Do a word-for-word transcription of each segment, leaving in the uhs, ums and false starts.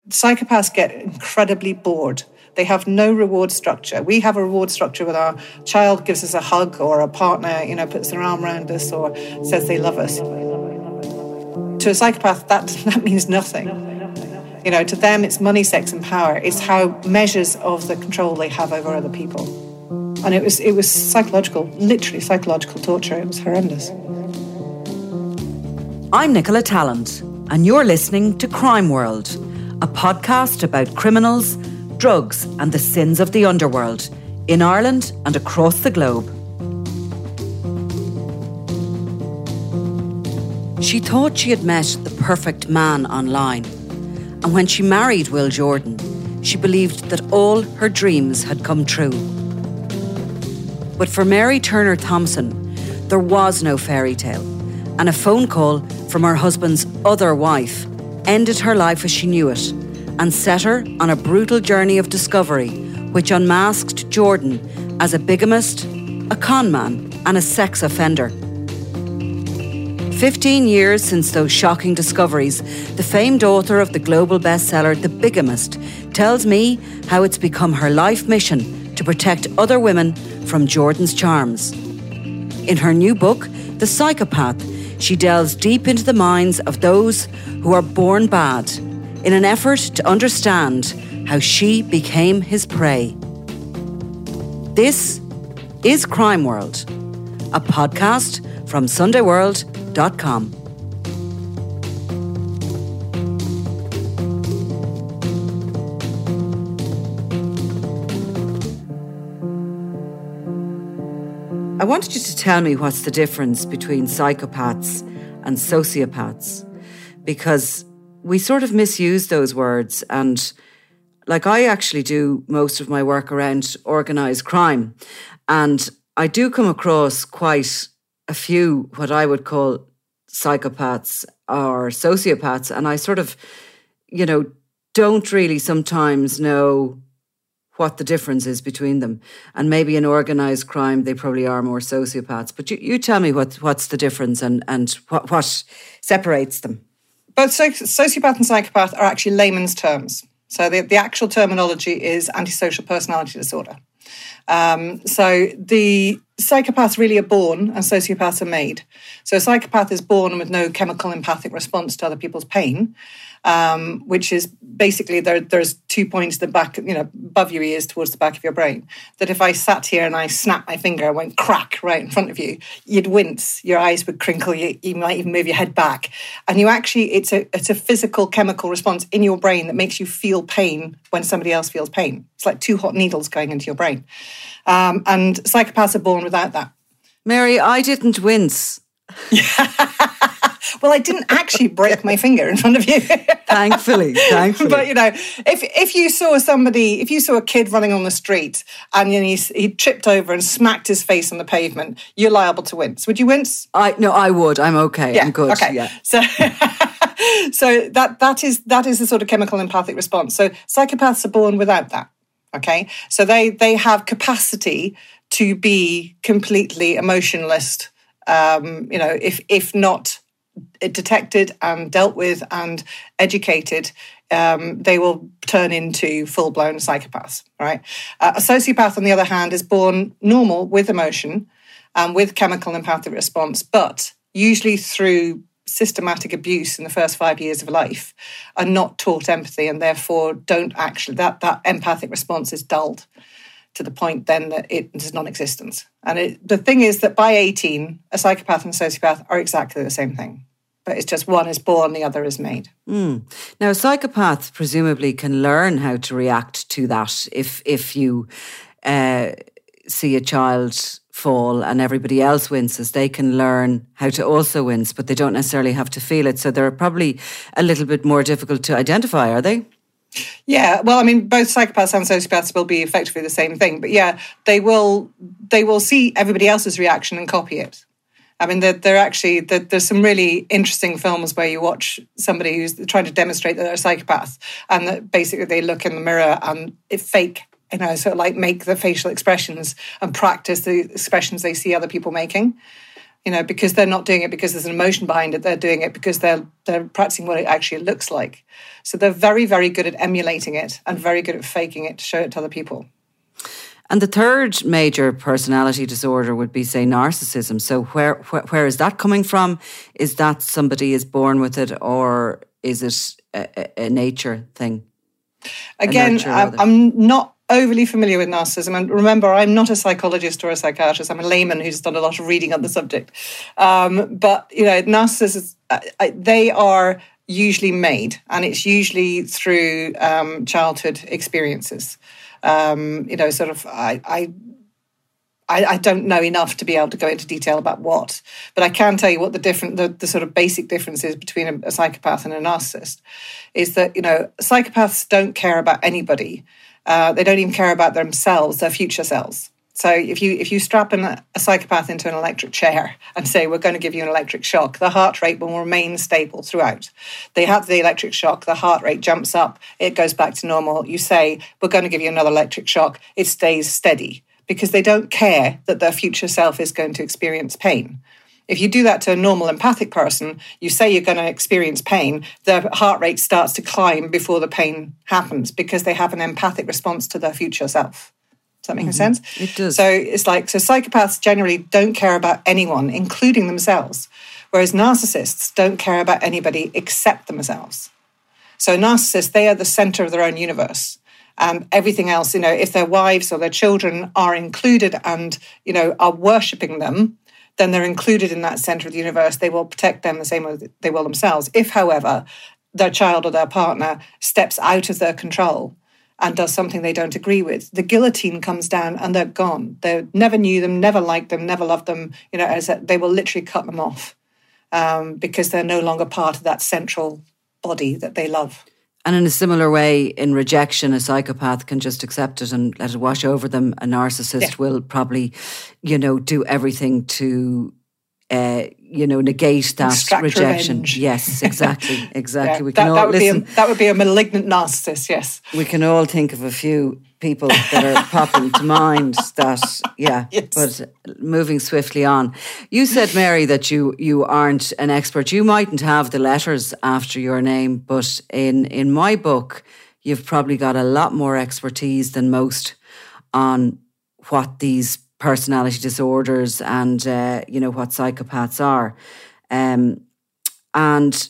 Psychopaths get incredibly bored. They have no reward structure. We have a reward structure when our child gives us a hug, or a partner, you know, puts their arm around us or says they love us. To a psychopath, that, that means nothing. You know, to them, it's money, sex, and power. It's how measures of the control they have over other people. And it was it was psychological, literally psychological torture. It was horrendous. I'm Nicola Tallant, and you're listening to Crime World, a podcast about criminals, drugs, and the sins of the underworld in Ireland and across the globe. She thought she had met the perfect man online, and when she married Will Jordan, she believed that all her dreams had come true. But for Mary Turner Thompson, there was no fairy tale, and a phone call from her husband's other wife ended her life as she knew it and set her on a brutal journey of discovery which unmasked Jordan as a bigamist, a con man, and a sex offender. Fifteen years since those shocking discoveries, the famed author of the global bestseller The Bigamist tells me how it's become her life mission to protect other women from Jordan's charms. In her new book, The Psychopath, she delves deep into the minds of those who are born bad in an effort to understand how she became his prey. This is Crime World, a podcast from Sunday World dot com. I wanted you to tell me what's the difference between psychopaths and sociopaths, because we sort of misuse those words. And like, I actually do most of my work around organised crime, and I do come across quite a few what I would call psychopaths or sociopaths, and I sort of, you know, don't really sometimes know what the difference is between them. And maybe in organised crime, they probably are more sociopaths. But you, you tell me what what's the difference and, and what, what separates them. Both sociopath and psychopath are actually layman's terms. So the, the actual terminology is antisocial personality disorder. Um, so the psychopaths really are born and sociopaths are made. So a psychopath is born with no chemical empathic response to other people's pain, um, which is basically there, there's two points at the back, you know, above your ears towards the back of your brain, that if I sat here and I snapped my finger and went crack right in front of you, you'd wince, your eyes would crinkle, you, you might even move your head back. And you actually, it's a it's a physical chemical response in your brain that makes you feel pain when somebody else feels pain. It's like two hot needles going into your brain. Um, and psychopaths are born without that. Mary, I didn't wince. Well, I didn't actually break my finger in front of you. Thankfully, thankfully. But, you know, if if you saw somebody, if you saw a kid running on the street and you know, he, he tripped over and smacked his face on the pavement, you're liable to wince. Would you wince? I No, I would. I'm okay. Yeah, I'm good. Okay. Yeah. So, so that that is that is the sort of chemical empathic response. So psychopaths are born without that. Okay. So they they have capacity to be completely emotionless. Um, you know, if if not detected and dealt with and educated, um, they will turn into full-blown psychopaths, right? Uh, a sociopath, on the other hand, is born normal with emotion and with chemical empathic response, but usually through systematic abuse in the first five years of life, are not taught empathy and therefore don't actually, that, that empathic response is dulled to the point then that it is non-existent. And it, the thing is that by eighteen, a psychopath and a sociopath are exactly the same thing. But it's just one is born, the other is made. Mm. Now, a psychopath presumably can learn how to react to that. If if you uh, see a child fall and everybody else winces, they can learn how to also wince, but they don't necessarily have to feel it. So they're probably a little bit more difficult to identify, are they? Yeah, well, I mean, both psychopaths and sociopaths will be effectively the same thing. But yeah, they will they will see everybody else's reaction and copy it. I mean, they're, they're actually, they're, there's some really interesting films where you watch somebody who's trying to demonstrate that they're a psychopath and that basically they look in the mirror and it fake, you know, sort of like make the facial expressions and practice the expressions they see other people making. You know, because they're not doing it because there's an emotion behind it. They're doing it because they're they're practicing what it actually looks like. So they're very, very good at emulating it and very good at faking it to show it to other people. And the third major personality disorder would be, say, narcissism. So where, where where is that coming from? Is that somebody is born with it, or is it a, a nature thing? Again, I'm, I'm not overly familiar with narcissism. And remember, I'm not a psychologist or a psychiatrist. I'm a layman who's done a lot of reading on the subject. Um, but, you know, narcissists, uh, they are usually made, and it's usually through um, childhood experiences. Um, you know, sort of, I, I, I don't know enough to be able to go into detail about what, but I can tell you what the different, the, the sort of basic difference is between a, a psychopath and a narcissist, is that, you know, psychopaths don't care about anybody. Uh, they don't even care about themselves, their future selves. So if you if you strap in a, a psychopath into an electric chair and say, we're going to give you an electric shock, the heart rate will remain stable throughout. They have the electric shock, the heart rate jumps up, it goes back to normal. You say, we're going to give you another electric shock, it stays steady, because they don't care that their future self is going to experience pain. If you do that to a normal empathic person, you say you're going to experience pain, their heart rate starts to climb before the pain happens because they have an empathic response to their future self. Does that make mm-hmm. sense? It does. So it's like, so psychopaths generally don't care about anyone, including themselves, whereas narcissists don't care about anybody except themselves. So narcissists, they are the center of their own universe. Um, everything else, you know, if their wives or their children are included and, you know, are worshipping them, then they're included in that center of the universe. They will protect them the same way they will themselves. If, however, their child or their partner steps out of their control and does something they don't agree with, the guillotine comes down and they're gone. They never knew them, never liked them, never loved them. You know, as a, they will literally cut them off um, because they're no longer part of that central body that they love. And in a similar way, in rejection, a psychopath can just accept it and let it wash over them. A narcissist yeah. will probably, you know, do everything to, uh, you know, negate that Extract rejection. Revenge. Yes, exactly, exactly. yeah, we can that, all that would listen. Be a, that would be a malignant narcissist. Yes, we can all think of a few people that are popping to mind. That yeah, yes. But moving swiftly on, you said, Mary, that you you aren't an expert. You mightn't have the letters after your name, but in in my book, you've probably got a lot more expertise than most on what these personality disorders and uh, you know what psychopaths are, um, and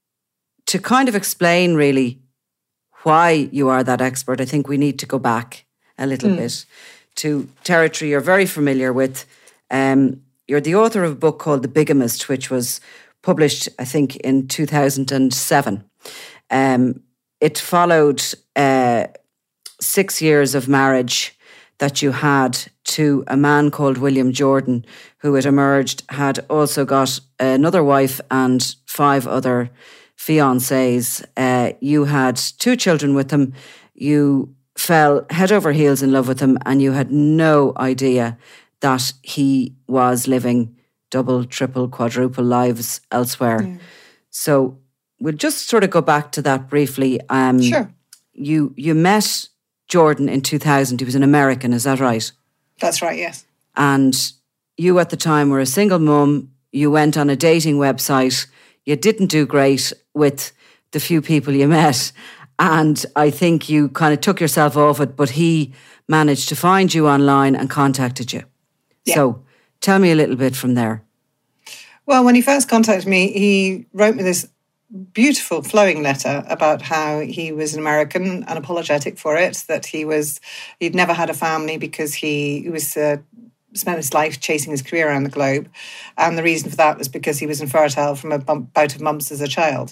to kind of explain really why you are that expert, I think we need to go back a little mm. bit to territory you're very familiar with. Um, you're the author of a book called The Bigamist, which was published, I think, in two thousand seven. Um, it followed uh, six years of marriage that you had to a man called William Jordan, who it emerged had also got another wife and five other fiancés. Uh, you had two children with him. You fell head over heels in love with him, and you had no idea that he was living double, triple, quadruple lives elsewhere. Mm. So we'll just sort of go back to that briefly. Um, sure. You you met Jordan in two thousand. He was an American, is that right? That's right, yes. And you at the time were a single mum. You went on a dating website. You didn't do great with the few people you met. And I think you kind of took yourself off it, but he managed to find you online and contacted you. Yeah. So tell me a little bit from there. Well, when he first contacted me, he wrote me this beautiful flowing letter about how he was an American and apologetic for it, that he was, he'd never had a family because he, he was uh, spent his life chasing his career around the globe. And the reason for that was because he was infertile from a bump, bout of mumps as a child.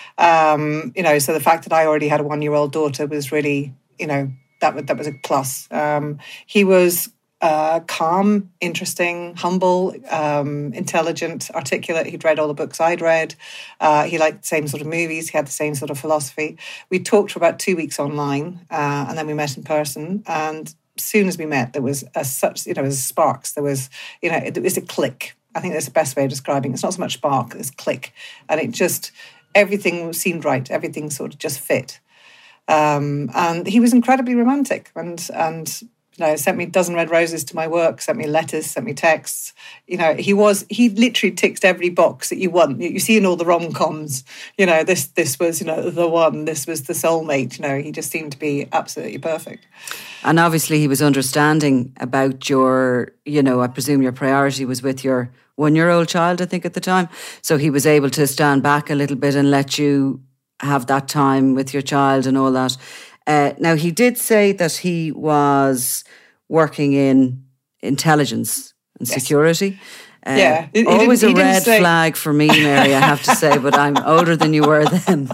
Um, you know, so the fact that I already had a one-year-old daughter was really, you know, that, that was a plus. Um, he was Uh, calm, interesting, humble, um, intelligent, articulate. He'd read all the books I'd read. Uh, he liked the same sort of movies. He had the same sort of philosophy. We talked for about two weeks online, uh, and then we met in person. And as soon as we met, there was a such, you know, there was sparks. There was, you know, it, it was a click. I think that's the best way of describing it. It's not so much spark, it's click. And it just, everything seemed right. Everything sort of just fit. Um, and he was incredibly romantic and and. You know, sent me a dozen red roses to my work, sent me letters, sent me texts. You know, he was, he literally ticked every box that you want. You see in all the rom-coms, you know, this this was, you know, the one, this was the soulmate. You know, he just seemed to be absolutely perfect. And obviously he was understanding about your, you know, I presume your priority was with your one-year-old child, I think, at the time. So he was able to stand back a little bit and let you have that time with your child and all that. Uh, now, he did say that he was working in intelligence and yes. security. Uh, yeah. He, he always a red say... flag for me, Mary, I have to say, but I'm older than you were then.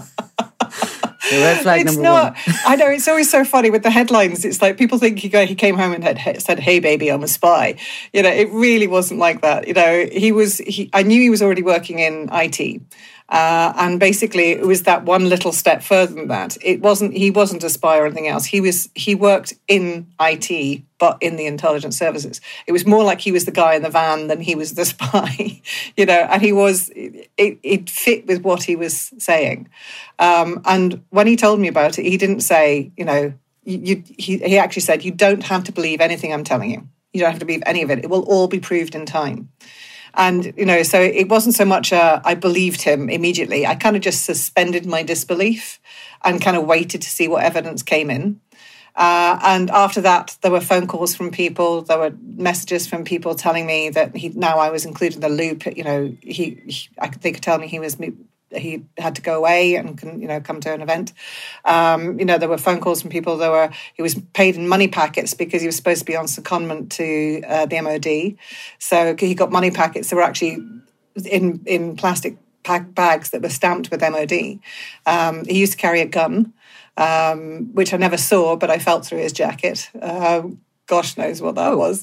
The red flag it's number not, one. I know, it's always so funny with the headlines. It's like people think he, go, he came home and had said, "Hey, baby, I'm a spy." You know, it really wasn't like that. You know, he was, he, I knew he was already working in I T. Uh, and basically, it was that one little step further than that. It wasn't. He wasn't a spy or anything else. He was. He worked in I T, but in the intelligence services. It was more like he was the guy in the van than he was the spy, you know. And he was. It, it fit with what he was saying. Um, and when he told me about it, he didn't say, you know, you, you, he he actually said, "You don't have to believe anything I'm telling you. You don't have to believe any of it. It will all be proved in time." And, you know, so it wasn't so much uh, I believed him immediately. I kind of just suspended my disbelief and kind of waited to see what evidence came in. Uh, and after that, there were phone calls from people. There were messages from people telling me that he now I was included in the loop. You know, he, he I, they could tell me he was he had to go away and can, you know, come to an event. Um, you know, there were phone calls from people. There were he was paid in money packets because he was supposed to be on secondment to uh, the M O D. So he got money packets that were actually in in plastic pack bags that were stamped with M O D. Um, he used to carry a gun, um, which I never saw, but I felt through his jacket. Uh, gosh knows what that was.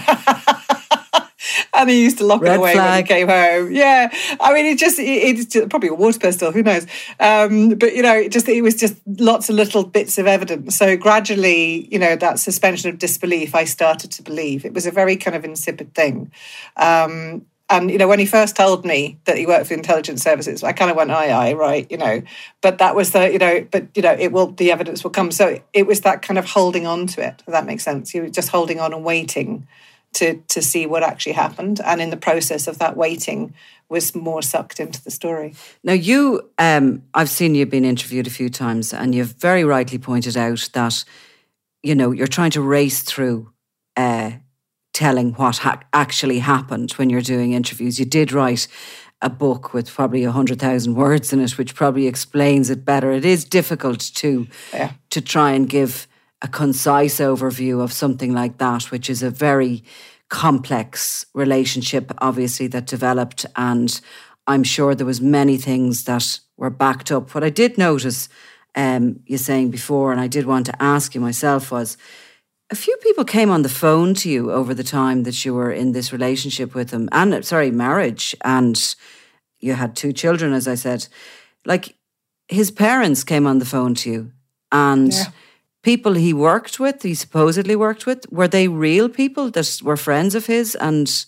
And he used to lock Red it away flag. when he came home. Yeah, I mean, it just, it, it's just, probably a water pistol, who knows? Um, but, you know, it just, it was just lots of little bits of evidence. So gradually, you know, that suspension of disbelief, I started to believe. It was a very kind of insipid thing. Um, and, you know, when he first told me that he worked for intelligence services, I kind of went, aye, aye, right, you know. But that was the, you know, but, you know, it will, the evidence will come. So it was that kind of holding on to it, if that makes sense. You were just holding on and waiting to to see what actually happened. And in the process of that waiting was more sucked into the story. Now you, um, I've seen you been interviewed a few times and you've very rightly pointed out that, you know, you're trying to race through uh, telling what ha- actually happened when you're doing interviews. You did write a book with probably one hundred thousand words in it, which probably explains it better. It is difficult to yeah. to try and give a concise overview of something like that, which is a very complex relationship, obviously, that developed. And I'm sure there was many things that were backed up. What I did notice um, you saying before, and I did want to ask you myself, was a few people came on the phone to you over the time that you were in this relationship with him, and, sorry, marriage, and you had two children, as I said. Like, his parents came on the phone to you, and... Yeah. People he worked with, he supposedly worked with, were they real people that were friends of his, and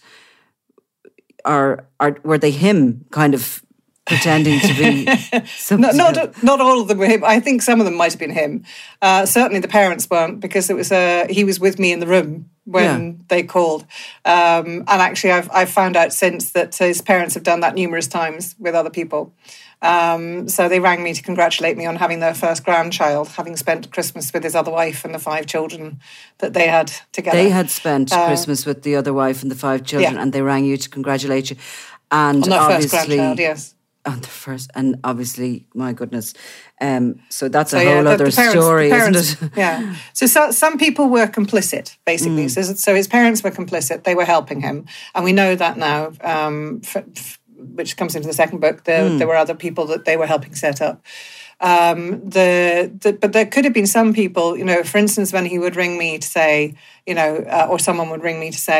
are are were they him kind of pretending to be not, not not all of them were him. I think some of them might have been him. Uh, certainly the parents weren't, because it was uh, he was with me in the room when yeah. they called. Um, and actually I've I've found out since that his parents have done that numerous times with other people. Um, so they rang me to congratulate me on having their first grandchild, having spent Christmas with his other wife and the five children that they had together. They had spent uh, Christmas with the other wife and the five children, yeah. and they rang you to congratulate you. And on their obviously, first grandchild, yes. On the first, and obviously, my goodness. Um, so that's so, a whole yeah, the, other the parents, story, parents, isn't it? Yeah. So, so some people were complicit, basically. Mm. So, so his parents were complicit. They were helping him. And we know that now, um, f- f- which comes into the second book. There, mm. there were other people that they were helping set up. Um, the, the but there could have been some people, you know, for instance, when he would ring me to say, you know, uh, or someone would ring me to say,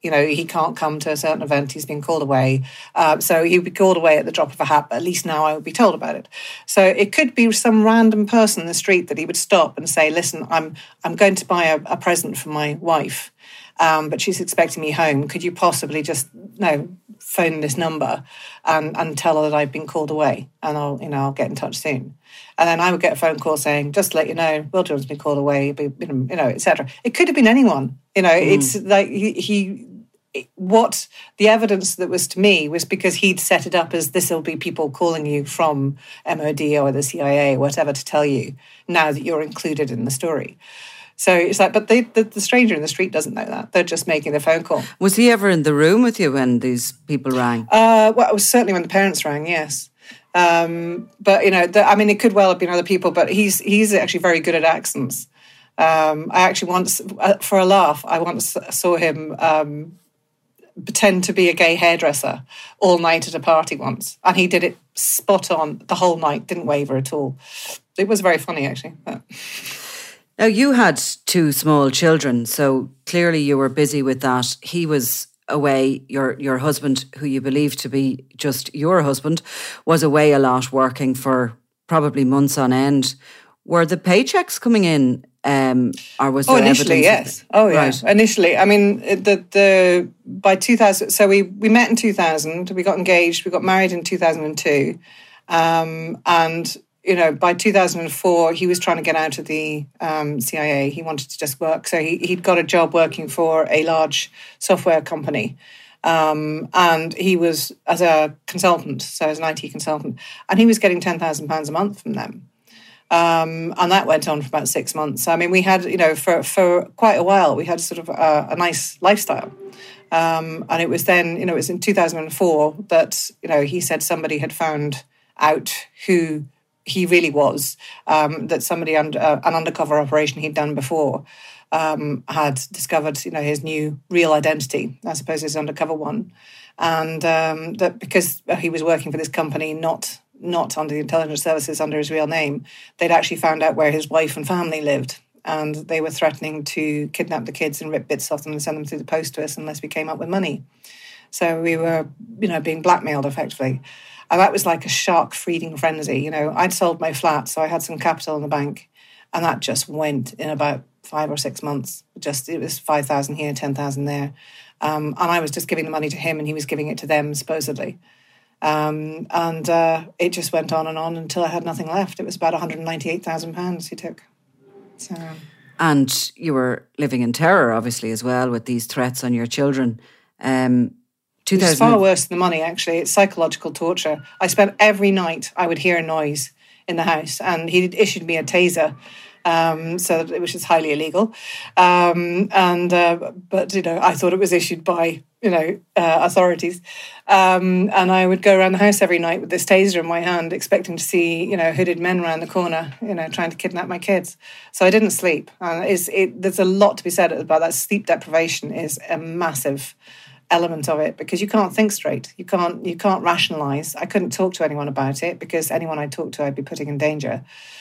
you know, he can't come to a certain event, he's been called away. Uh, so he would be called away at the drop of a hat, but at least now I would be told about it. So it could be some random person in the street that he would stop and say, listen, I'm I'm going to buy a, a present for my wife, um, but she's expecting me home. Could you possibly just, no, phone this number and, and tell her that I've been called away, and I'll, you know, I'll get in touch soon. And then I would get a phone call saying, just to let you know, Will Jones has been called away, you know, et cetera. It could have been anyone. You know, mm. it's like he, he, what the evidence that was to me was because he'd set it up as this will be people calling you from M O D or the C I A or whatever to tell you now that you're included in the story. So it's like, but they, the, the stranger in the street doesn't know that. They're just making the phone call. Was he ever in the room with you when these people rang? Uh, well, it was certainly when the parents rang, yes. Um, but, you know, the, I mean, it could well have been other people, but he's he's actually very good at accents. Um, I actually once, uh, for a laugh, I once saw him um, pretend to be a gay hairdresser all night at a party once. And he did it spot on the whole night, didn't waver at all. It was very funny, actually. But. Now, you had two small children, so clearly you were busy with that. He was away, your your husband, who you believe to be just your husband, was away a lot working for probably months on end. Were the paychecks coming in, um, or was there oh, initially, evidence? Yes. Oh, yeah. Right. Initially, I mean, the the by two thousand, so we, we met in two thousand, we got engaged, we got married in two thousand two, um, and you know, by two thousand four, he was trying to get out of the um, C I A. He wanted to just work. So he, he'd got a job working for a large software company. Um, and he was as a consultant, so as an I T consultant. And he was getting ten thousand pounds a month from them. Um, and that went on for about six months. I mean, we had, you know, for, for quite a while, we had sort of a, a nice lifestyle. Um, and it was then, you know, it was in two thousand four that, you know, he said somebody had found out who he really was, um, that somebody, under, uh, an undercover operation he'd done before, um, had discovered, you know, his new real identity, as opposed to his undercover one. And um, that because he was working for this company, not not under the intelligence services, under his real name, they'd actually found out where his wife and family lived. And they were threatening to kidnap the kids and rip bits off them and send them through the post to us unless we came up with money. So we were, you know, being blackmailed effectively. And that was like a shark-feeding frenzy. You know, I'd sold my flat, so I had some capital in the bank, and that just went in about five or six months. Just it was five thousand here, ten thousand there, um, and I was just giving the money to him, and he was giving it to them supposedly. Um, and uh, it just went on and on until I had nothing left. It was about one hundred ninety-eight thousand pounds he took. So, and you were living in terror, obviously, as well, with these threats on your children. Um, It's far worse than the money, actually. It's psychological torture. I spent every night, I would hear a noise in the house, and he issued me a taser, um, so that, which is highly illegal. Um, and uh, but you know, I thought it was issued by you know uh, authorities, um, and I would go around the house every night with this taser in my hand, expecting to see you know hooded men around the corner, you know, trying to kidnap my kids. So I didn't sleep. And it's, it, there's a lot to be said about that. Sleep deprivation is a massive element of it, because you can't think straight. You can't you can't rationalise. I couldn't talk to anyone about it, because anyone I talked to I'd be putting in danger.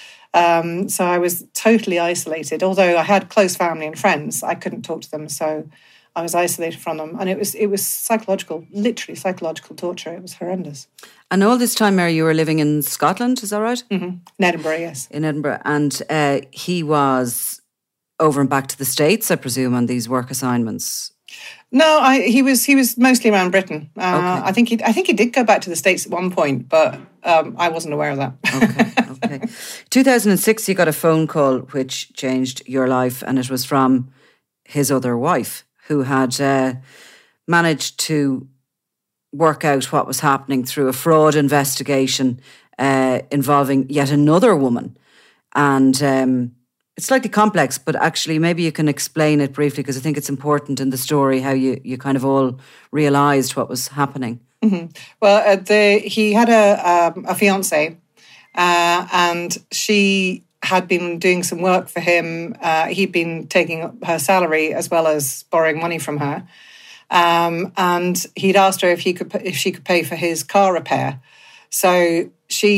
Um, so I was totally isolated. Although I had close family and friends, I couldn't talk to them. So I was isolated from them. And it was it was psychological, literally psychological torture. It was horrendous. And all this time, Mary, you were living in Scotland, is that right? Mm-hmm. In Edinburgh, yes. In Edinburgh. And uh, he was over and back to the States, I presume, on these work assignments. No, I, he was he was mostly around Britain. Uh, okay. I think he I think he did go back to the States at one point, but um, I wasn't aware of that. okay, okay. two thousand six, you got a phone call which changed your life, and it was from his other wife, who had uh, managed to work out what was happening through a fraud investigation uh, involving yet another woman, and. Um, It's slightly complex, but actually maybe you can explain it briefly, because I think it's important in the story how you, you kind of all realised what was happening. Mm-hmm. Well, uh, the, he had a, um, a fiancée uh, and she had been doing some work for him. Uh, he'd been taking her salary as well as borrowing money from her. Um, and he'd asked her if he could if she could pay for his car repair. So she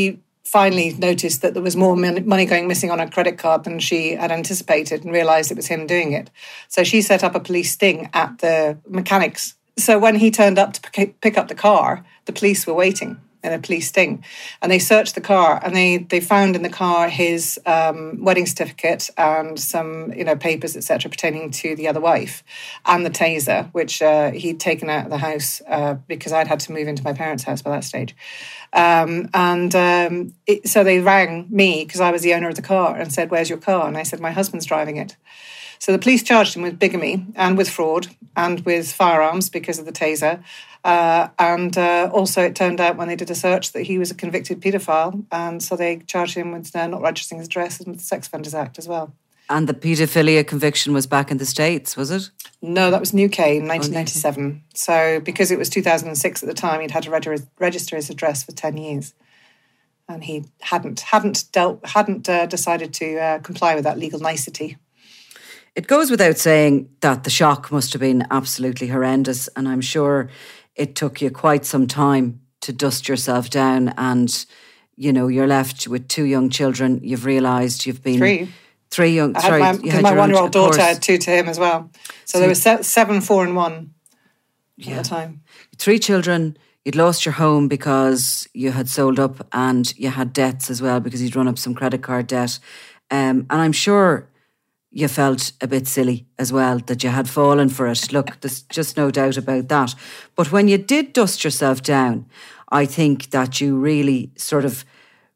finally noticed that there was more money going missing on her credit card than she had anticipated and realised it was him doing it. So she set up a police sting at the mechanics. So when he turned up to pick up the car, the police were waiting in a police sting. And they searched the car, and they they found in the car his um, wedding certificate and some, you know, papers, et cetera, pertaining to the other wife, and the taser, which uh, he'd taken out of the house uh, because I'd had to move into my parents' house by that stage. Um, and um, it, so they rang me, because I was the owner of the car, and said, "Where's your car?" And I said, "My husband's driving it." So the police charged him with bigamy and with fraud and with firearms because of the taser. Uh, and uh, also it turned out when they did a search that he was a convicted paedophile. And so they charged him with uh, not registering his address and with the Sex Offenders Act as well. And the paedophilia conviction was back in the States, was it? No, that was in the U K in nineteen ninety-seven. Oh, so because it was two thousand six at the time, he'd had to reg- register his address for ten years. And he hadn't hadn't dealt hadn't uh, decided to uh, comply with that legal nicety. It goes without saying that the shock must have been absolutely horrendous, and I'm sure it took you quite some time to dust yourself down, and, you know, you're left with two young children. You've realised you've been... Three. Three young... I sorry, had my, you had my your one-year-old own, daughter had two to him as well. So, so there was se- seven, four and one yeah. at the time. Three children. You'd lost your home because you had sold up, and you had debts as well because you'd run up some credit card debt. Um, and I'm sure... you felt a bit silly as well that you had fallen for it. Look, there's just no doubt about that. But when you did dust yourself down, I think that you really sort of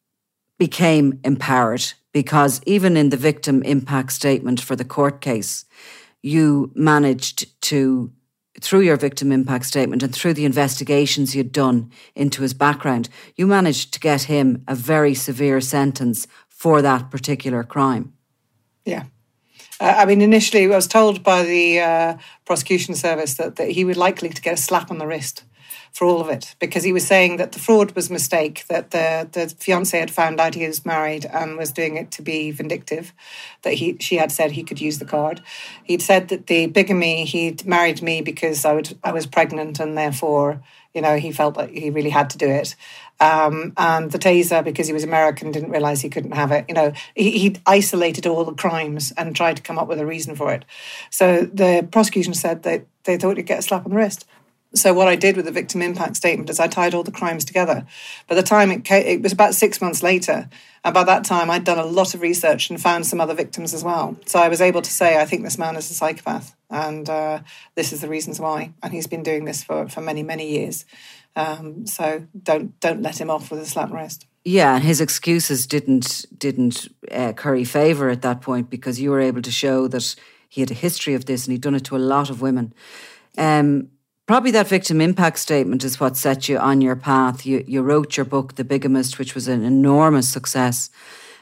became empowered, because even in the victim impact statement for the court case, you managed to, through your victim impact statement and through the investigations you'd done into his background, you managed to get him a very severe sentence for that particular crime. Yeah. Uh, I mean, initially I was told by the uh, prosecution service that, that he would likely to get a slap on the wrist for all of it, because he was saying that the fraud was a mistake, that the, the fiancé had found out he was married and was doing it to be vindictive, that he she had said he could use the card. He'd said that the bigamy, he'd married me because I would I was pregnant, and therefore, you know, he felt like he really had to do it. Um, and the taser, because he was American, didn't realise he couldn't have it. You know, he, he'd isolated all the crimes and tried to come up with a reason for it. So the prosecution said that they thought he'd get a slap on the wrist. So what I did with the victim impact statement is I tied all the crimes together. By the time it came, it was about six months later, and by that time I'd done a lot of research and found some other victims as well. So I was able to say, I think this man is a psychopath, and uh, this is the reasons why. And he's been doing this for, for many, many years. Um, so don't don't let him off with a slap wrist. Yeah, and his excuses didn't didn't uh, curry favour at that point, because you were able to show that he had a history of this and he'd done it to a lot of women. Um, probably that victim impact statement is what set you on your path. You you wrote your book, The Bigamist, which was an enormous success.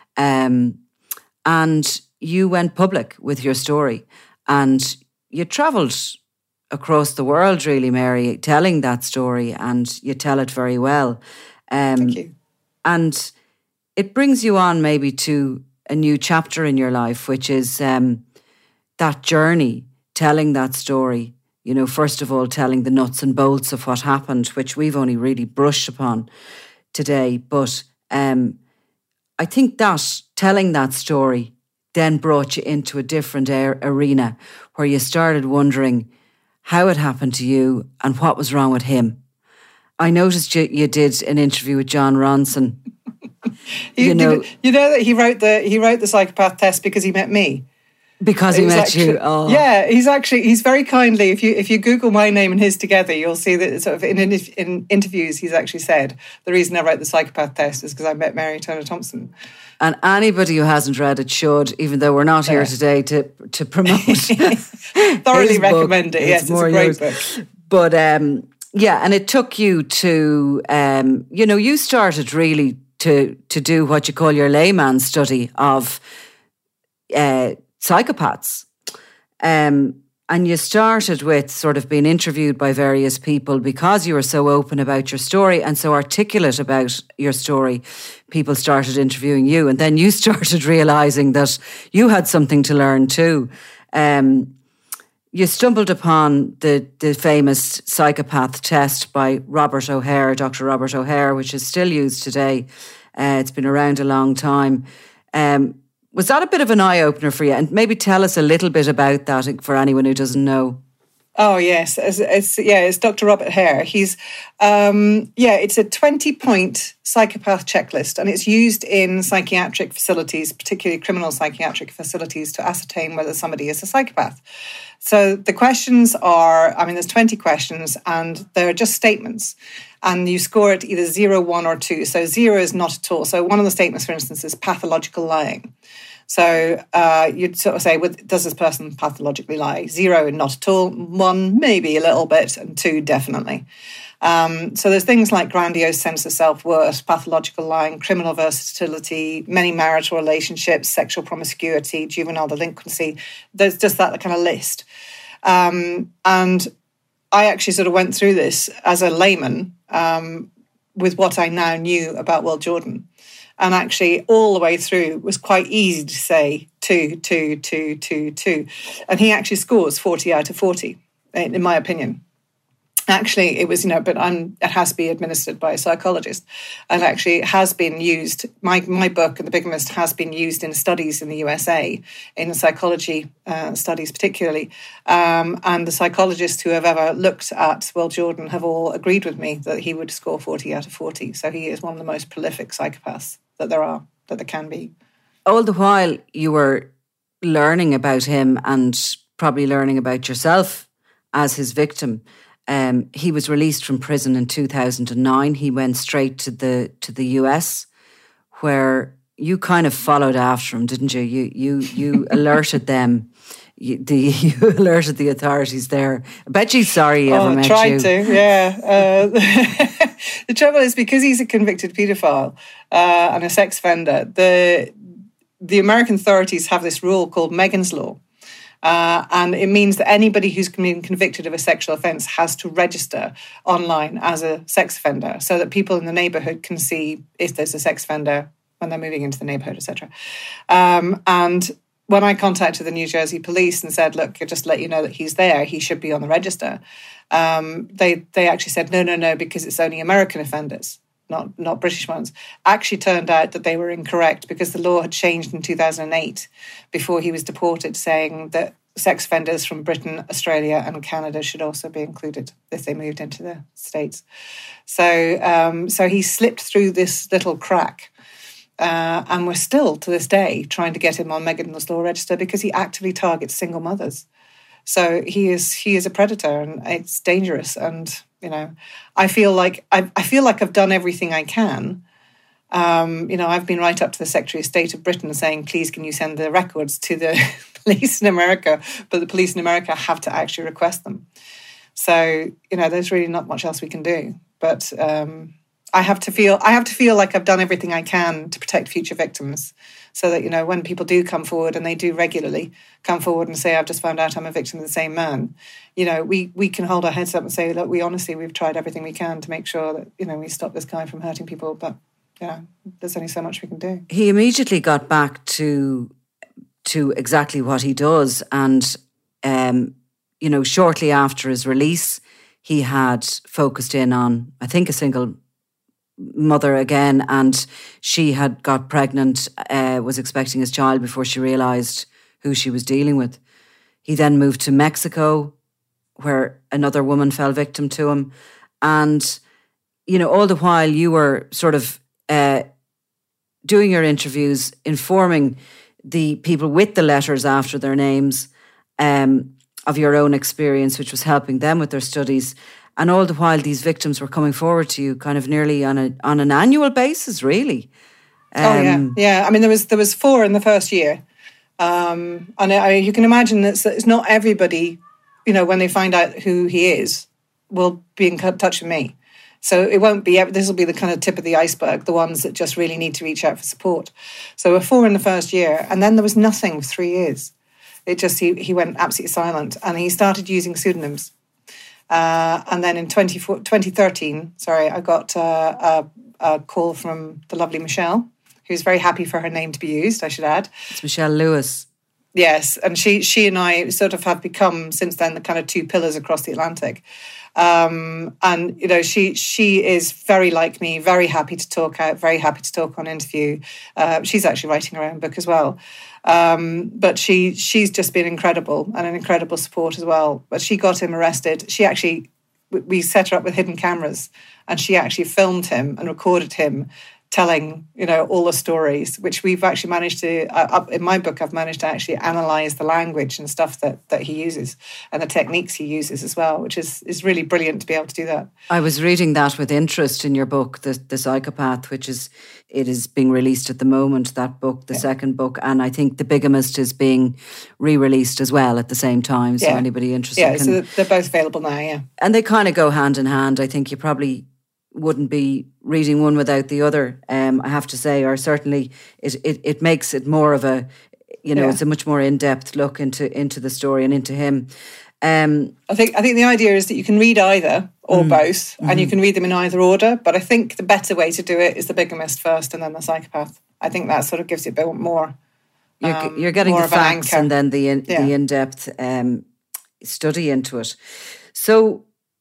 Um, and you went public with your story, and you travelled across the world, really, Mary, telling that story, and you tell it very well. Um, Thank you. And it brings you on maybe to a new chapter in your life, which is um, that journey, telling that story. You know, first of all, telling the nuts and bolts of what happened, which we've only really brushed upon today. But um, I think that telling that story then brought you into a different air, arena where you started wondering how it happened to you and what was wrong with him. I noticed you, you did an interview with John Ronson. you, you know, you know that he wrote the he wrote the psychopath test because he met me. Because he met actually, you. Oh. Yeah, he's actually he's very kindly. If you if you Google my name and his together, you'll see that sort of in in interviews he's actually said the reason I wrote the psychopath test is because I met Mary Turner Thompson. And anybody who hasn't read it should, even though we're not here today to to promote. Thoroughly recommend it. Yes, it's, it's a great yours. book. But um, yeah, and it took you to, um, you know, you started really to to do what you call your layman study of uh, psychopaths. Um, and you started with sort of being interviewed by various people because you were so open about your story and so articulate about your story. People started interviewing you, and then you started realising that you had something to learn too. Um, you stumbled upon the, the famous psychopath test by Robert O'Hare, Doctor Robert O'Hare, which is still used today. Uh, it's been around a long time. Um, was that a bit of an eye-opener for you? And maybe tell us a little bit about that for anyone who doesn't know. Oh, yes. It's, it's, yeah, it's Doctor Robert Hare. He's, um, yeah, it's a twenty-point psychopath checklist, and it's used in psychiatric facilities, particularly criminal psychiatric facilities, to ascertain whether somebody is a psychopath. So the questions are, I mean, there's twenty questions, and they're just statements, and you score it either zero, one, or two. So zero is not at all. So one of the statements, for instance, is pathological lying. So uh, you'd sort of say, well, does this person pathologically lie? Zero, not at all. One, maybe a little bit. And two, definitely. Um, so there's things like grandiose sense of self-worth, pathological lying, criminal versatility, many marital relationships, sexual promiscuity, juvenile delinquency. There's just that kind of list. Um, and I actually sort of went through this as a layman um, with what I now knew about Will Jordan. And actually, all the way through, it was quite easy to say two, two, two, two, two. And he actually scores forty out of forty, in my opinion. Actually, it was, you know, but I'm, it has to be administered by a psychologist. And actually, it has been used, my, my book, The Bigamist, has been used in studies in the U S A, in psychology uh, studies particularly. Um, and the psychologists who have ever looked at Will Jordan have all agreed with me that he would score forty out of forty. So he is one of the most prolific psychopaths that there are, that there can be. All the while you were learning about him and probably learning about yourself as his victim, um, he was released from prison in two thousand nine. He went straight to the to the U S, where you kind of followed after him, didn't you? You you you alerted them. You, the, you alerted the authorities there. I bet you're sorry he ever oh, met tried you. to, yeah. Uh, the trouble is, because he's a convicted paedophile uh, and a sex offender, the the American authorities have this rule called Megan's Law. Uh, and it means that anybody who's been convicted of a sexual offence has to register online as a sex offender so that people in the neighbourhood can see if there's a sex offender when they're moving into the neighbourhood, et cetera. Um, and when I contacted the New Jersey police and said, look, just let you know that he's there, he should be on the register, um, they they actually said, no, no, no, because it's only American offenders, not not British ones. Actually turned out that they were incorrect because the law had changed in two thousand eight before he was deported, saying that sex offenders from Britain, Australia and Canada should also be included if they moved into the States. So, um, so he slipped through this little crack. Uh, and we're still, to this day, trying to get him on Megan's Law register because he actively targets single mothers. So he is he is a predator, and it's dangerous. And you know, I feel like I, I feel like I've done everything I can. Um, you know, I've been right up to the Secretary of State of Britain saying, please, can you send the records to the police in America? But the police in America have to actually request them. So you know, there's really not much else we can do. But um, I have to feel I have to feel like I've done everything I can to protect future victims, so that, you know, when people do come forward, and they do regularly come forward and say, I've just found out I'm a victim of the same man, you know, we, we can hold our heads up and say, look, we honestly, we've tried everything we can to make sure that, you know, we stop this guy from hurting people. But, yeah, there's only so much we can do. He immediately got back to to exactly what he does. And, um, you know, shortly after his release, he had focused in on, I think, a single mother again, and she had got pregnant, uh, was expecting his child before she realised who she was dealing with. He then moved to Mexico, where another woman fell victim to him. And, you know, all the while you were sort of uh, doing your interviews, informing the people with the letters after their names um, of your own experience, which was helping them with their studies. And all the while, these victims were coming forward to you, kind of nearly on a on an annual basis, really. Um, oh yeah, yeah. I mean, there was there was four in the first year, um, and I, you can imagine that it's not everybody, you know, when they find out who he is, will be in touch with me. So it won't be. This will be the kind of tip of the iceberg, the ones that just really need to reach out for support. So there were four in the first year, and then there was nothing for three years. It just he he went absolutely silent, and he started using pseudonyms. Uh, and then in twenty thirteen, sorry, I got uh, a, a call from the lovely Michelle, who's very happy for her name to be used, I should add. It's Michelle Lewis. Yes, and she she and I sort of have become since then the kind of two pillars across the Atlantic. Um, and you know, she she is very like me, very happy to talk out, very happy to talk on interview. Uh, she's actually writing her own book as well. Um, but she she's just been incredible and an incredible support as well. But she got him arrested. She actually we set her up with hidden cameras, and she actually filmed him and recorded him telling, you know, all the stories, which we've actually managed to, uh, up in my book, I've managed to actually analyse the language and stuff that that he uses and the techniques he uses as well, which is is really brilliant to be able to do that. I was reading that with interest in your book, The, the Psychopath, which is, it is being released at the moment, that book, the yeah. second book, and I think The Bigamist is being re-released as well at the same time, so yeah. anybody interested yeah, can... so they're both available now, yeah. And they kind of go hand in hand. I think you probably wouldn't be reading one without the other, um, I have to say, or certainly it, it, it makes it more of a, you know, yeah. it's a much more in-depth look into into the story and into him. Um, I think I think the idea is that you can read either or mm, both, mm-hmm. and you can read them in either order, but I think the better way to do it is The Bigamist first and then The Psychopath. I think that sort of gives you a bit more... You're, um, you're getting the facts an and then the, in, yeah. the in-depth um, study into it. So...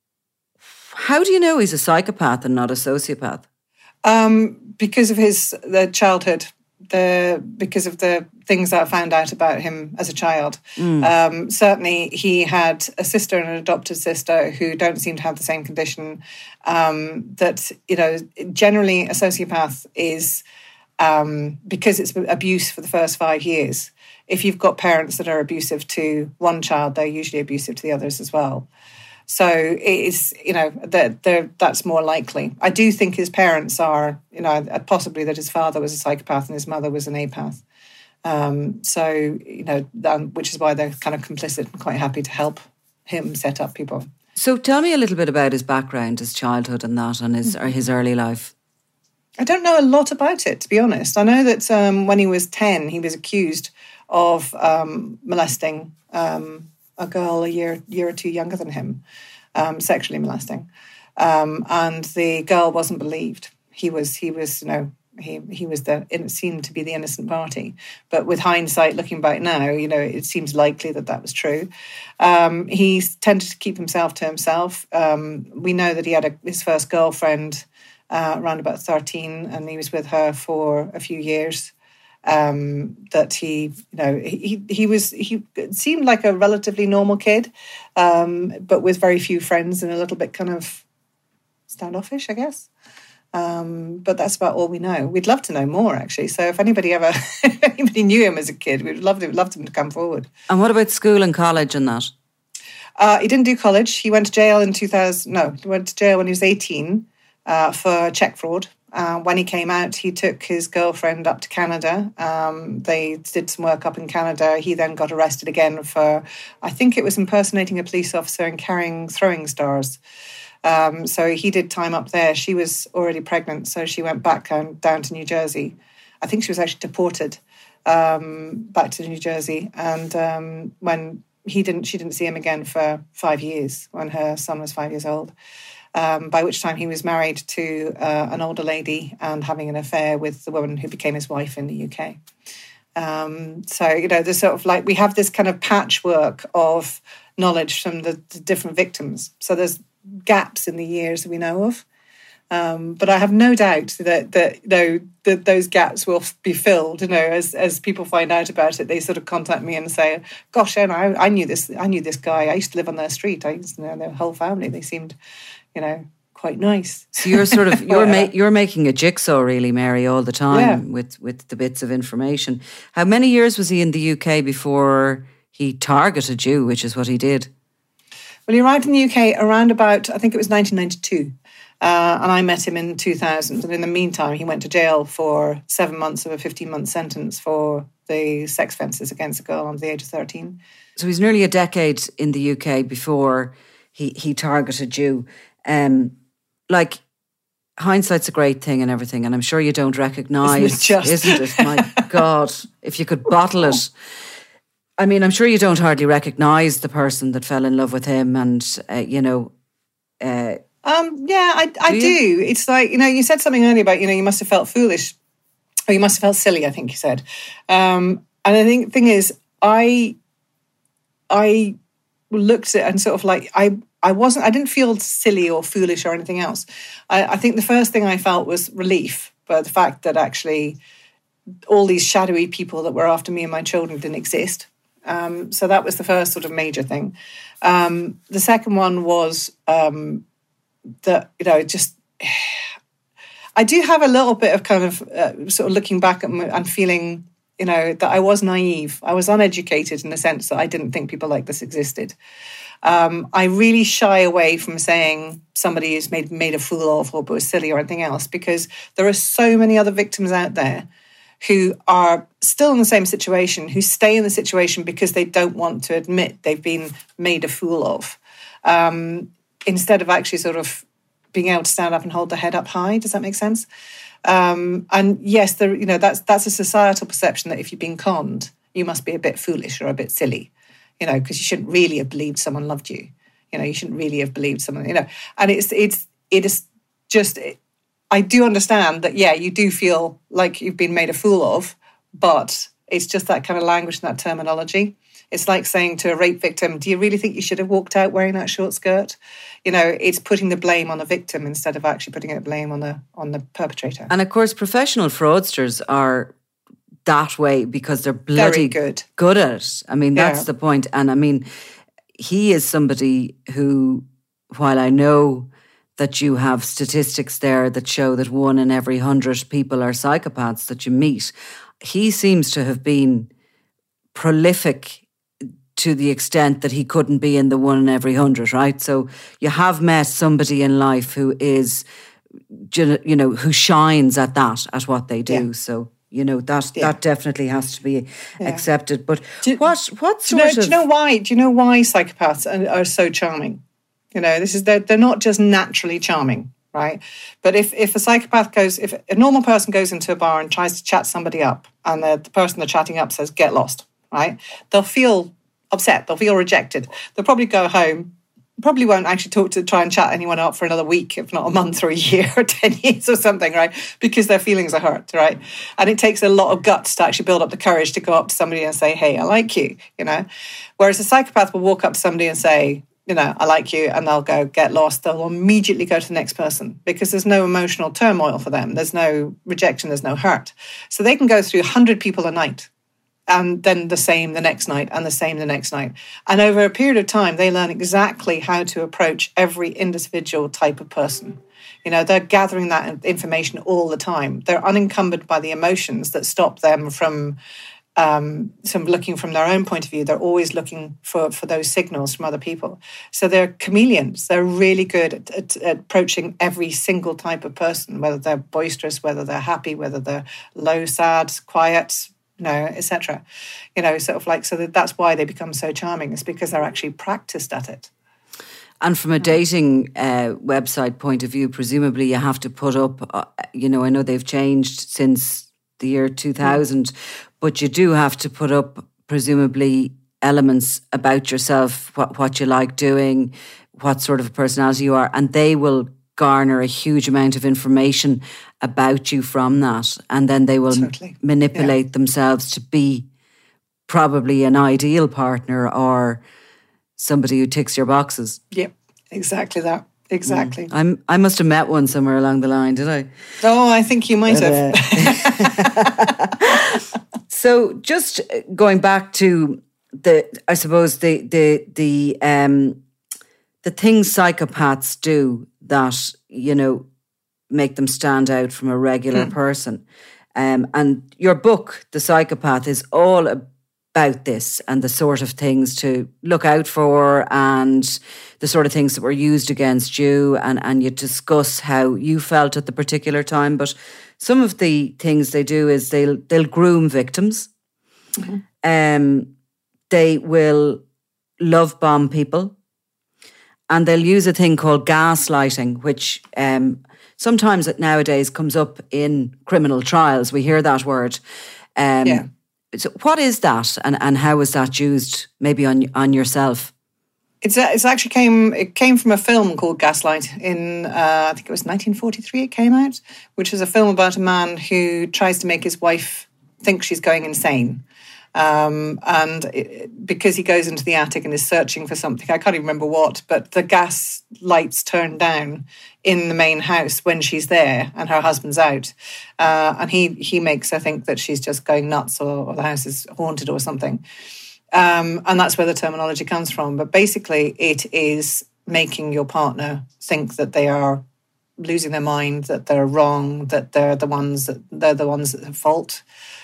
how do you know he's a psychopath and not a sociopath? Um, because of his the childhood, the because of the things that I found out about him as a child. Mm. Um, certainly, he had a sister and an adopted sister who don't seem to have the same condition. Um, that you know, generally, a sociopath is um, because it's abuse for the first five years. If you've got parents that are abusive to one child, they're usually abusive to the others as well. So it's, you know, that that's more likely. I do think his parents are, you know, possibly that his father was a psychopath and his mother was an apath. Um, so, you know, um, which is why they're kind of complicit and quite happy to help him set up people. So tell me a little bit about his background, his childhood and that, and his, or his early life. I don't know a lot about it, to be honest. I know that um, when he was ten, he was accused of um, molesting um a girl a year year or two younger than him, um, sexually molesting, um, and the girl wasn't believed. He was he was you know he he was the it seemed to be the innocent party. But with hindsight, looking back now, you know it seems likely that that was true. Um, he tended to keep himself to himself. Um, we know that he had a, his first girlfriend uh, around about thirteen, and he was with her for a few years. Um, that he, you know, he he was he seemed like a relatively normal kid, um, but with very few friends and a little bit kind of standoffish, I guess. Um, but that's about all we know. We'd love to know more, actually. So if anybody ever if anybody knew him as a kid, we'd love to love him to come forward. And what about school and college and that? Uh, he didn't do college. He went to jail in two thousand. No, he went to jail when he was eighteen uh, for cheque fraud. Uh, when he came out, he took his girlfriend up to Canada. Um, they did some work up in Canada. He then got arrested again for, I think it was impersonating a police officer and carrying throwing stars. Um, so he did time up there. She was already pregnant, so she went back down, down to New Jersey. I think she was actually deported um, back to New Jersey. And um, when he didn't, she didn't see him again for five years when her son was five years old. Um, by which time he was married to uh, an older lady and having an affair with the woman who became his wife in the U K. Um, so, you know, there's sort of like, we have this kind of patchwork of knowledge from the, the different victims. So there's gaps in the years that we know of. Um, but I have no doubt that, that you know, that those gaps will be filled, you know, as as people find out about it. They sort of contact me and say, gosh, Anna, I, I knew this, I knew this guy. I used to live on their street. I used to know their whole family. They seemed... you know, quite nice. So you're sort of you're ma- you're making a jigsaw, really, Mary, all the time yeah. with with the bits of information. How many years was he in the U K before he targeted you, which is what he did? Well, he arrived in the U K around about, I think it was nineteen ninety-two, uh, and I met him in two thousand. And in the meantime, he went to jail for seven months of a fifteen-month sentence for the sex offences against a girl under the age of thirteen. So he's nearly a decade in the U K before he he targeted you. Um, like, hindsight's a great thing and everything, and I'm sure you don't recognise, isn't it, just? Isn't it? My God, if you could bottle it. I mean, I'm sure you don't hardly recognise the person that fell in love with him and, uh, you know... Uh, um, yeah, I, I do, do. It's like, you know, you said something earlier about, you know, you must have felt foolish, or you must have felt silly, I think you said. Um, and I think the thing is, I I looked at it and sort of like, I, I wasn't, I didn't feel silly or foolish or anything else. I, I think the first thing I felt was relief, but the fact that actually all these shadowy people that were after me and my children didn't exist. Um, so that was the first sort of major thing. Um, the second one was um, that, you know, just, I do have a little bit of kind of uh, sort of looking back at my, and feeling, you know, that I was naive. I was uneducated in the sense that I didn't think people like this existed. Um, I really shy away from saying somebody is made made a fool of or was silly or anything else, because there are so many other victims out there who are still in the same situation, who stay in the situation because they don't want to admit they've been made a fool of, um, instead of actually sort of being able to stand up and hold their head up high. Does that make sense? Um, and yes, there, you know, that's that's a societal perception that if you've been conned, you must be a bit foolish or a bit silly, you know, because you shouldn't really have believed someone loved you. You know, you shouldn't really have believed someone, you know. And it's it's it is just, I do understand that, yeah, you do feel like you've been made a fool of, but it's just that kind of language and that terminology. It's like saying to a rape victim, do you really think you should have walked out wearing that short skirt? You know, it's putting the blame on the victim instead of actually putting the blame on the on the perpetrator. And of course, professional fraudsters are that way because they're bloody Very good. good at it. I mean, that's Yeah. the point. And I mean, he is somebody who, while I know that you have statistics there that show that one in every hundred people are psychopaths that you meet, he seems to have been prolific to the extent that he couldn't be in the one in every hundred, right? So you have met somebody in life who is, you know, who shines at that, at what they do. Yeah. So, you know, that Yeah. that definitely has to be Yeah. accepted. But Do- what what Do you, know, sort do of... you know why? Do you know why psychopaths are, are so charming? You know, this is they're, they're not just naturally charming, right? But if if a psychopath goes, if a normal person goes into a bar and tries to chat somebody up, and the, the person they're chatting up says, "Get lost," right? They'll feel upset. They'll feel rejected. They'll probably go home. Probably won't actually talk to try and chat anyone up for another week, if not a month or a year or ten years or something, right? Because their feelings are hurt, right? And it takes a lot of guts to actually build up the courage to go up to somebody and say, "Hey, I like you," you know? Whereas a psychopath will walk up to somebody and say, you know, "I like you," and they'll go, "Get lost." They'll immediately go to the next person because there's no emotional turmoil for them. There's no rejection, there's no hurt. So they can go through one hundred people a night, and then the same the next night, and the same the next night. And over a period of time, they learn exactly how to approach every individual type of person. You know, they're gathering that information all the time. They're unencumbered by the emotions that stop them from um, some looking from their own point of view. They're always looking for, for those signals from other people. So they're chameleons. They're really good at, at, at approaching every single type of person, whether they're boisterous, whether they're happy, whether they're low, sad, quiet, you know, et cetera. You know, sort of like, so that that's why they become so charming. It's because they're actually practiced at it. And from a dating uh, website point of view, presumably you have to put up, uh, you know, I know they've changed since the year two thousand, mm. but you do have to put up, presumably, elements about yourself, what, what you like doing, what sort of personality you are, and they will garner a huge amount of information about you from that. And then they will Totally. manipulate Yeah. themselves to be probably an ideal partner or somebody who ticks your boxes. Yep, exactly that. Exactly. Mm. I'm, I must have met one somewhere along the line, did I? Oh, I think you might But, have. uh, so just going back to the, I suppose the the the um the things psychopaths do that, you know, make them stand out from a regular mm. person. Um, and your book, The Psychopath, is all about this and the sort of things to look out for and the sort of things that were used against you, and, and you discuss how you felt at the particular time. But some of the things they do is they'll they'll groom victims. Mm-hmm. Um, they will love bomb people. And they'll use a thing called gaslighting, which um, sometimes it nowadays comes up in criminal trials. We hear that word. Um, yeah. So what is that, and, and how is that used maybe on on yourself? It's it's actually came it came from a film called Gaslight in uh, I think it was nineteen forty-three. It came out, which is a film about a man who tries to make his wife think she's going insane. Um, and it, because he goes into the attic and is searching for something, I can't even remember what, but the gas lights turn down in the main house when she's there and her husband's out. Uh, and he he makes her think that she's just going nuts, or, or the house is haunted or something. Um, and that's where the terminology comes from. But basically, it is making your partner think that they are losing their mind, that they're wrong, that they're the ones that they're the ones at fault.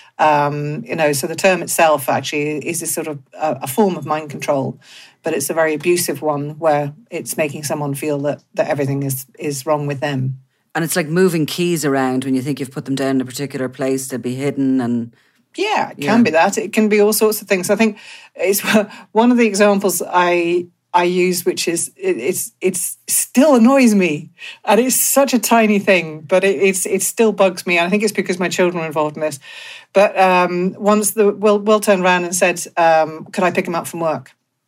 Um, you know, so the term itself actually is a sort of a, a form of mind control, but it's a very abusive one where it's making someone feel that, that everything is is wrong with them. And it's like moving keys around when you think you've put them down in a particular place to be hidden. And yeah, it yeah. can be that. It can be all sorts of things. I think it's one of the examples I I use, which is it, it's it's still annoys me, and it's such a tiny thing, but it, it's it still bugs me. And I think it's because my children were involved in this. But um, once the Will Will turned around and said, um, "Could I pick him up from work?"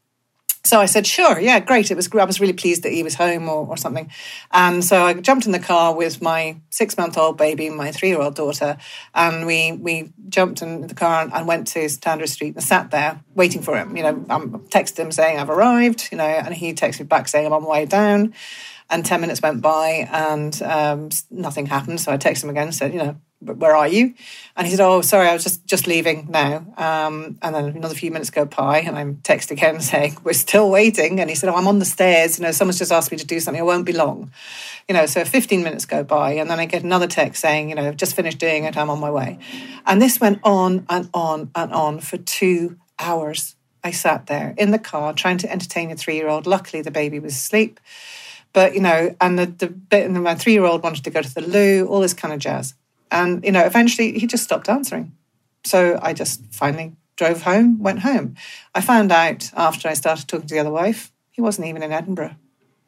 So I said, sure, yeah, great. It was, I was really pleased that he was home or, or something. And so I jumped in the car with my six-month-old baby, my three-year-old daughter, and we we jumped in the car and went to Sandra Street and sat there waiting for him. You know, I texted him saying I've arrived, you know, and he texted me back saying I'm on my way down. And ten minutes went by and um, nothing happened. So I texted him again and said, you know, where are you? And he said, oh, sorry, I was just, just leaving now. Um, and then another few minutes go by and I'm texting again saying, we're still waiting. And he said, oh, I'm on the stairs. You know, someone's just asked me to do something. It won't be long. You know, so fifteen minutes go by and then I get another text saying, you know, just finished doing it. I'm on my way. And this went on and on and on for two hours. I sat there in the car trying to entertain a three-year-old. Luckily, the baby was asleep. But, you know, and the, the bit, and my three-year-old wanted to go to the loo, all this kind of jazz. And, you know, eventually he just stopped answering. So I just finally drove home, went home. I found out after I started talking to the other wife, he wasn't even in Edinburgh.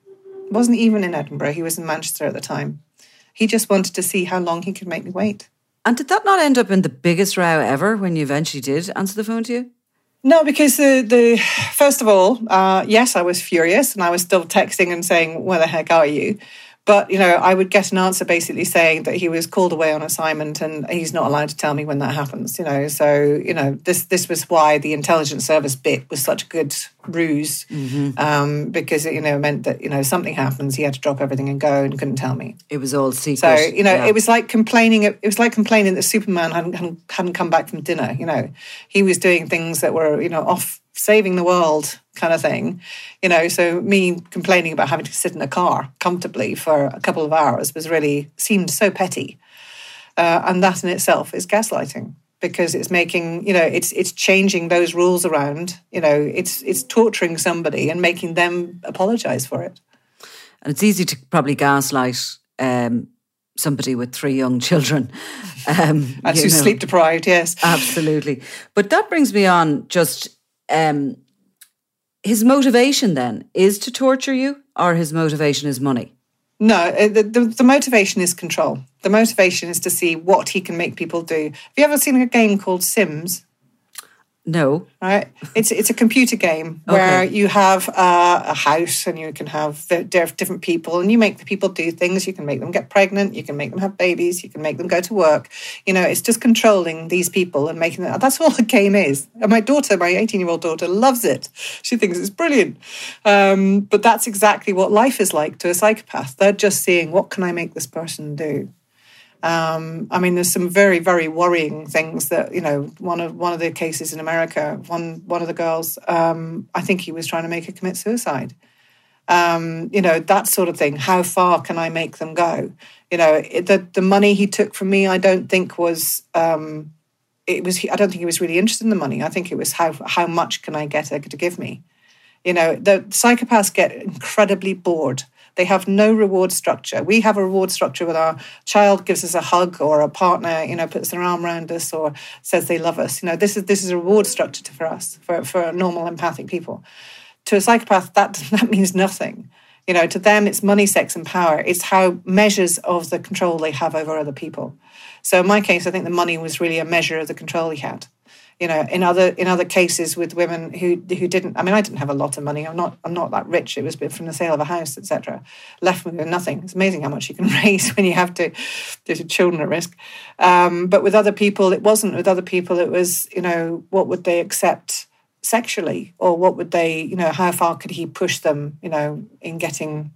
He wasn't even in Edinburgh. He was in Manchester at the time. He just wanted to see how long he could make me wait. And did that not end up in the biggest row ever when you eventually did answer the phone to you? No, because the, the first of all, uh, yes, I was furious and I was still texting and saying, where the heck are you? But, you know, I would get an answer basically saying that he was called away on assignment and he's not allowed to tell me when that happens, you know. So, you know, this this was why the intelligence service bit was such a good ruse, mm-hmm. um, because, it, you know, meant that, you know, something happens, he had to drop everything and go and couldn't tell me. It was all secret. So, you know, yeah. it was like complaining, it was like complaining that Superman hadn't, hadn't, hadn't come back from dinner, you know. He was doing things that were, you know, off saving the world kind of thing, you know. So me complaining about having to sit in a car comfortably for a couple of hours was really seemed so petty, uh, and that in itself is gaslighting because it's making, you know, it's it's changing those rules around, you know, it's it's torturing somebody and making them apologise for it. And it's easy to probably gaslight um, somebody with three young children. Um, and who's sleep deprived, yes. Absolutely. But that brings me on just... Um, his motivation then is to torture you, or his motivation is money? No, the, the, the motivation is control. The motivation is to see what he can make people do. Have you ever seen a game called Sims? No. Right. It's it's a computer game where okay. you have uh, a house and you can have different people and you make the people do things. You can make them get pregnant. You can make them have babies. You can make them go to work. You know, it's just controlling these people and making them. That's all the game is. And my daughter, my eighteen-year-old daughter, loves it. She thinks it's brilliant. Um, but that's exactly what life is like to a psychopath. They're just seeing, what can I make this person do? Um, I mean, there's some very, very worrying things that, you know, one of one of the cases in America, one one of the girls, um, I think he was trying to make her commit suicide. Um, you know, that sort of thing. How far can I make them go? You know, it, the the money he took from me, I don't think was, um, it was. I don't think he was really interested in the money. I think it was how how much can I get her to give me? You know, the psychopaths get incredibly bored. They have no reward structure. We have a reward structure with our child gives us a hug, or a partner, you know, puts their arm around us or says they love us. You know, this is this is a reward structure for us, for, for normal empathic people. To a psychopath, that that means nothing. You know, to them, it's money, sex, and power. It's how measures of the control they have over other people. So in my case, I think the money was really a measure of the control he had. You know, in other in other cases with women who who didn't. I mean, I didn't have a lot of money. I'm not I'm not that rich. It was from the sale of a house, et cetera. Left with nothing. It's amazing how much you can raise when you have to. There's children at risk. Um, but with other people, it wasn't. With other people, it was, you know, what would they accept sexually, or what would they, you know, how far could he push them, you know, in getting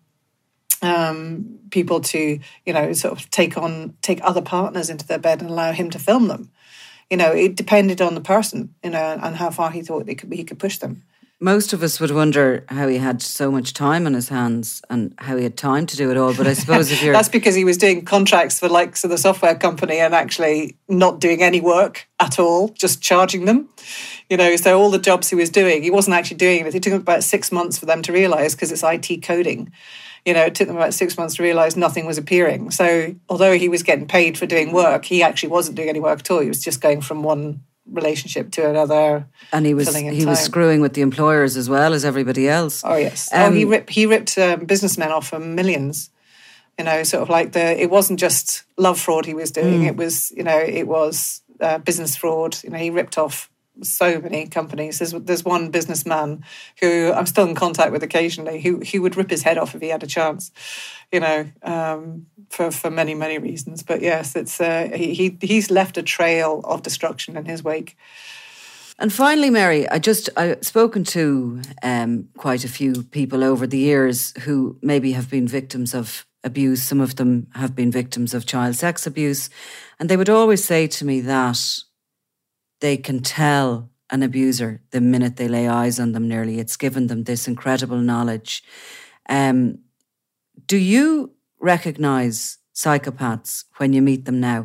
um, people to, you know, sort of take on take other partners into their bed and allow him to film them. You know, it depended on the person, you know, and how far he thought they could, he could push them. Most of us would wonder how he had so much time on his hands and how he had time to do it all. But I suppose if you're... That's because he was doing contracts for likes of the software company and actually not doing any work at all, just charging them. You know, so all the jobs he was doing, he wasn't actually doing it. It took about six months for them to realise, because it's I T coding. You know, it took them about six months to realise nothing was appearing. So although he was getting paid for doing work, he actually wasn't doing any work at all. He was just going from one relationship to another. And he was he time. was screwing with the employers as well as everybody else. Oh, yes. Um, oh, he ripped, he ripped um, businessmen off for millions. You know, sort of like the, it wasn't just love fraud he was doing. Mm. It was, you know, it was uh, business fraud. You know, he ripped off so many companies. There's there's one businessman who I'm still in contact with occasionally, who he would rip his head off if he had a chance, you know, um, for for many many reasons. But yes, it's uh, he, he he's left a trail of destruction in his wake. And finally, Mary, I just I've spoken to um, quite a few people over the years who maybe have been victims of abuse. Some of them have been victims of child sex abuse, and they would always say to me that they can tell an abuser the minute they lay eyes on them nearly. It's given them this incredible knowledge. Um, do you recognise psychopaths when you meet them now?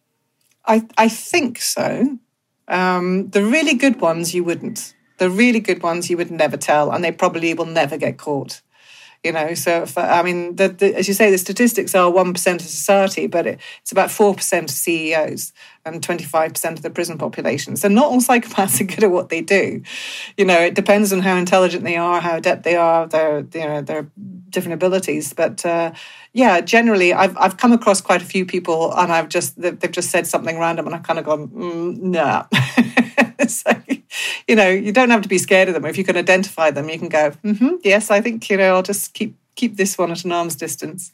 I, I think so. Um, the really good ones you wouldn't. The really good ones you would never tell, and they probably will never get caught. You know, so if, I mean, the, the, as you say, the statistics are one percent of society, but it, it's about four percent of C E Os and twenty-five percent of the prison population. So not all psychopaths are good at what they do. You know, it depends on how intelligent they are, how adept they are, their, you know, their different abilities. But uh, yeah, generally, I've I've come across quite a few people, and I've just they've just said something random, and I've kind of gone, mm, nah. So, you know, you don't have to be scared of them. If you can identify them, you can go, mm-hmm, yes, I think, you know, I'll just keep keep this one at an arm's distance.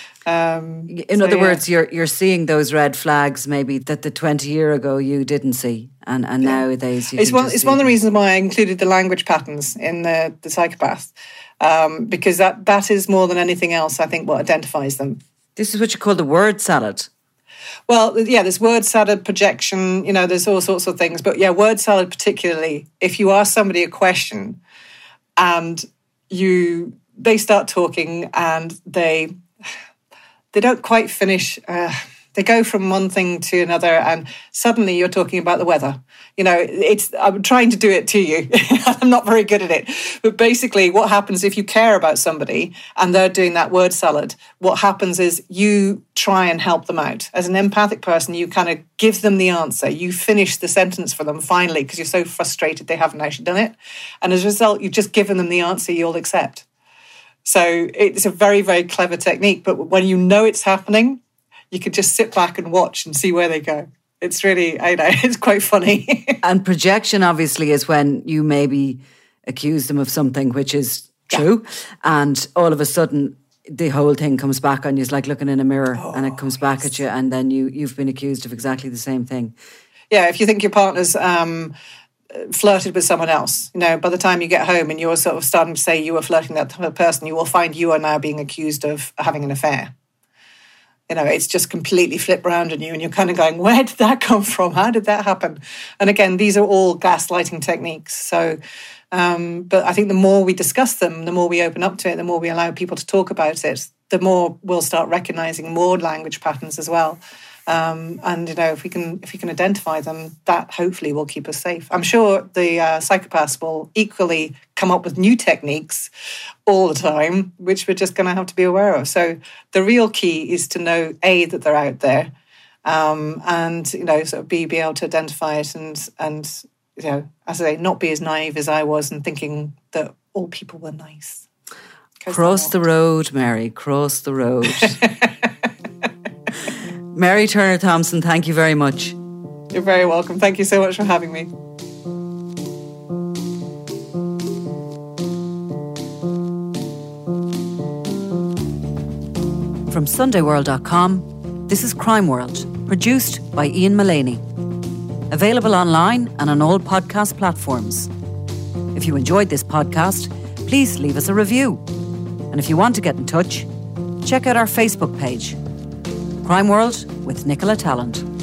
Um, In so, other yeah. words, you're you're seeing those red flags maybe that the twenty year ago you didn't see, and, and yeah. nowadays you it's can one. just It's see one of the them. reasons why I included the language patterns in the the psychopath, um, because that that is more than anything else, I think, what identifies them. This is what you call the word salad. Well, yeah, there's word salad, projection, you know, there's all sorts of things. But yeah, word salad particularly, if you ask somebody a question and you they start talking and they they don't quite finish, uh, they go from one thing to another and suddenly you're talking about the weather. You know, it's I'm trying to do it to you. I'm not very good at it. But basically what happens if you care about somebody and they're doing that word salad, what happens is you try and help them out. As an empathic person, you kind of give them the answer. You finish the sentence for them finally because you're so frustrated they haven't actually done it. And as a result, you've just given them the answer you'll accept. So it's a very, very clever technique. But when you know it's happening, you could just sit back and watch and see where they go. It's really, I know, it's quite funny. And projection, obviously, is when you maybe accuse them of something which is true. Yeah. And all of a sudden, the whole thing comes back on you. It's like looking in a mirror oh, and it comes back yes. at you. And then you, you've been accused of exactly the same thing. Yeah, if you think your partner's um, flirted with someone else, you know, by the time you get home and you're sort of starting to say you were flirting with that person, you will find you are now being accused of having an affair. You know, it's just completely flipped around on you and you're kind of going, where did that come from? How did that happen? And again, these are all gaslighting techniques. So, um, but I think the more we discuss them, the more we open up to it, the more we allow people to talk about it, the more we'll start recognizing more language patterns as well. Um, and, you know, if we can if we can identify them, that hopefully will keep us safe. I'm sure the uh, psychopaths will equally come up with new techniques all the time, which we're just going to have to be aware of. So the real key is to know, A, that they're out there, um, and, you know, sort of B, be able to identify it and, and, you know, as I say, not be as naive as I was and thinking that all people were nice. Cross the road, Mary, cross the road. Mary Turner Thompson, thank you very much. You're very welcome. Thank you so much for having me. From Sunday World dot com, this is Crime World, produced by Ian Mullaney. Available online and on all podcast platforms. If you enjoyed this podcast, please leave us a review. And if you want to get in touch, check out our Facebook page, Crime World with Nicola Tallant.